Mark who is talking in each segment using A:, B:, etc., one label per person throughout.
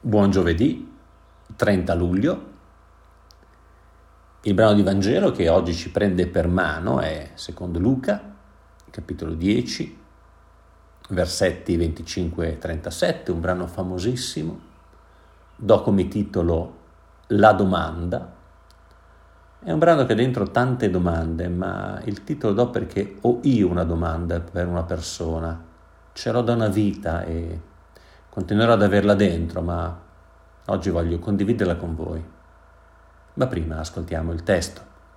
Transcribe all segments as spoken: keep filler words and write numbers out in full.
A: Buon giovedì, trenta luglio. Il brano di Vangelo che oggi ci prende per mano è secondo Luca, capitolo dieci, versetti venticinque e trentasette, un brano famosissimo. Do come titolo La domanda. È un brano che ha dentro tante domande, ma il titolo do perché ho io una domanda per una persona. Ce l'ho da una vita e continuerò ad averla dentro, ma oggi voglio condividerla con voi. Ma prima ascoltiamo il testo.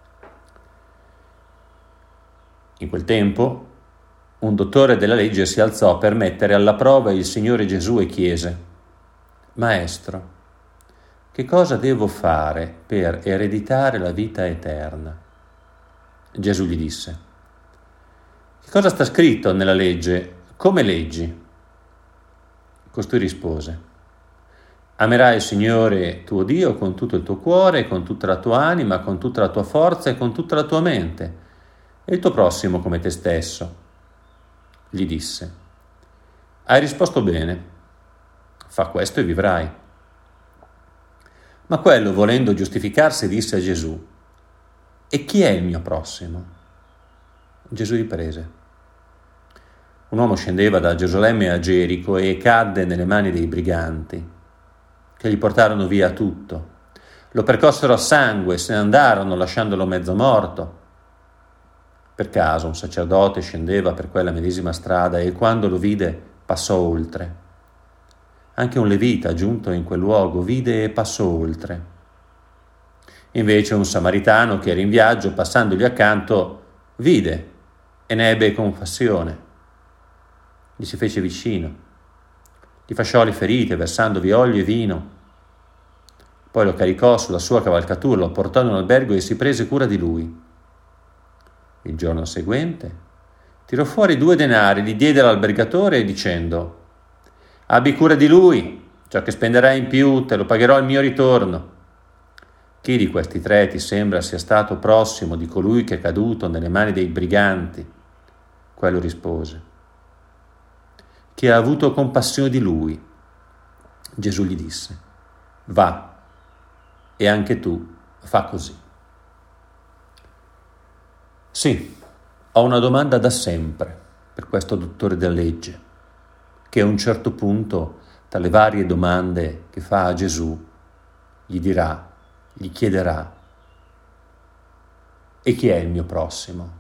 A: In quel tempo, un dottore della legge si alzò per mettere alla prova il Signore Gesù e chiese: Maestro, che cosa devo fare per ereditare la vita eterna? Gesù gli disse: Che cosa sta scritto nella legge? Come leggi? Costui rispose: Amerai il Signore tuo Dio con tutto il tuo cuore, con tutta la tua anima, con tutta la tua forza e con tutta la tua mente, e il tuo prossimo come te stesso. Gli disse: Hai risposto bene, fa questo e vivrai. Ma quello, volendo giustificarsi, disse a Gesù: E chi è il mio prossimo? Gesù riprese: Un uomo scendeva da Gerusalemme a Gerico e cadde nelle mani dei briganti, che gli portarono via tutto. Lo percossero a sangue e se ne andarono lasciandolo mezzo morto. Per caso un sacerdote scendeva per quella medesima strada e quando lo vide passò oltre. Anche un levita giunto in quel luogo vide e passò oltre. Invece un samaritano che era in viaggio, passandogli accanto, vide e ne ebbe compassione. Gli si fece vicino, gli fasciò le ferite versandovi olio e vino. Poi lo caricò sulla sua cavalcatura, lo portò in un albergo e si prese cura di lui. Il giorno seguente tirò fuori due denari, li diede all'albergatore dicendo: Abbi cura di lui, ciò che spenderai in più te lo pagherò al mio ritorno. Chi di questi tre ti sembra sia stato prossimo di colui che è caduto nelle mani dei briganti? Quello rispose: Chi ha avuto compassione di lui. Gesù gli disse: Va, e anche tu fa così. Sì, ho una domanda da sempre per questo dottore della legge, che a un certo punto, tra le varie domande che fa a Gesù, gli dirà, gli chiederà: E chi è il mio prossimo?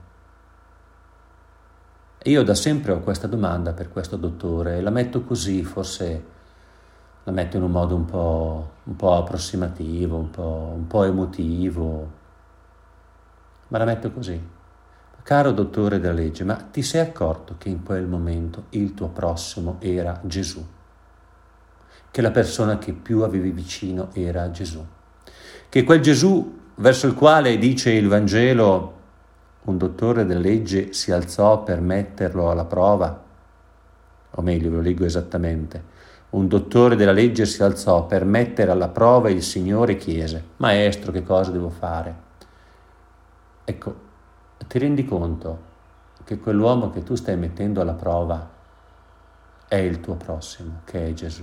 A: E io da sempre ho questa domanda per questo dottore e la metto così, forse la metto in un modo un po', un po' approssimativo, un po', un po' emotivo, ma la metto così. Caro dottore della legge, ma ti sei accorto che in quel momento il tuo prossimo era Gesù? Che la persona che più avevi vicino era Gesù? Che quel Gesù verso il quale dice il Vangelo un dottore della legge si alzò per metterlo alla prova? O meglio, ve lo leggo esattamente. Un dottore della legge si alzò per mettere alla prova il Signore e chiese: Maestro, che cosa devo fare? Ecco, ti rendi conto che quell'uomo che tu stai mettendo alla prova è il tuo prossimo, che è Gesù.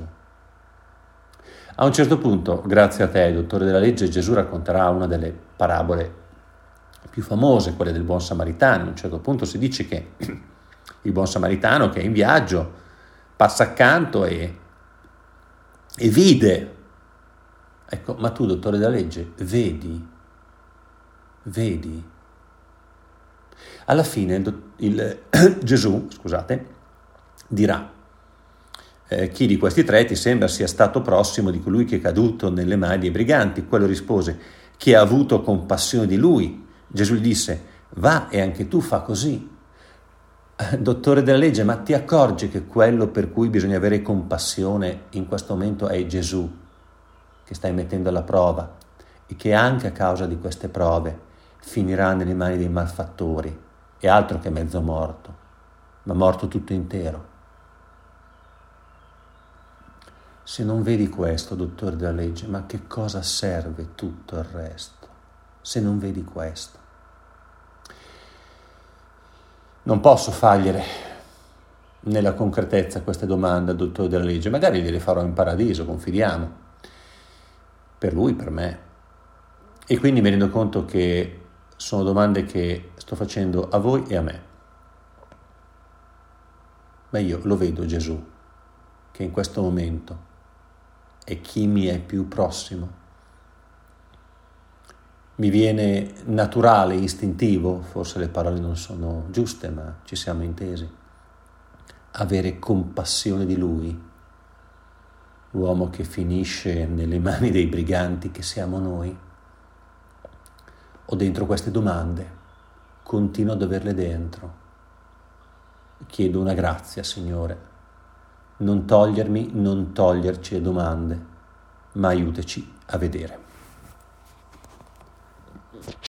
A: A un certo punto, grazie a te, dottore della legge, Gesù racconterà una delle parabole più famose, quelle del buon samaritano. A un certo punto si dice che il buon samaritano che è in viaggio passa accanto e, e vide. Ecco, ma tu, dottore della legge, vedi? Vedi? Alla fine il, il, Gesù, scusate, dirà: eh, chi di questi tre ti sembra sia stato prossimo di colui che è caduto nelle mani dei briganti? Quello rispose: chi ha avuto compassione di lui. Gesù gli disse: Va, e anche tu fa così. Eh, dottore della legge, ma ti accorgi che quello per cui bisogna avere compassione in questo momento è Gesù, che stai mettendo alla prova e che anche a causa di queste prove finirà nelle mani dei malfattori, e altro che mezzo morto, ma morto tutto intero. Se non vedi questo, dottore della legge, ma che cosa serve tutto il resto? Se non vedi questo, non posso fargliene nella concretezza queste domande al dottore della legge? Magari gliele farò in paradiso, confidiamo, per lui, per me. E quindi mi rendo conto che sono domande che sto facendo a voi e a me. Ma io lo vedo Gesù, che in questo momento è chi mi è più prossimo. Mi viene naturale, istintivo, forse le parole non sono giuste, ma ci siamo intesi, avere compassione di lui, l'uomo che finisce nelle mani dei briganti che siamo noi. Ho dentro queste domande, continuo ad averle dentro. Chiedo una grazia, Signore, non togliermi, non toglierci le domande, ma aiutaci a vedere.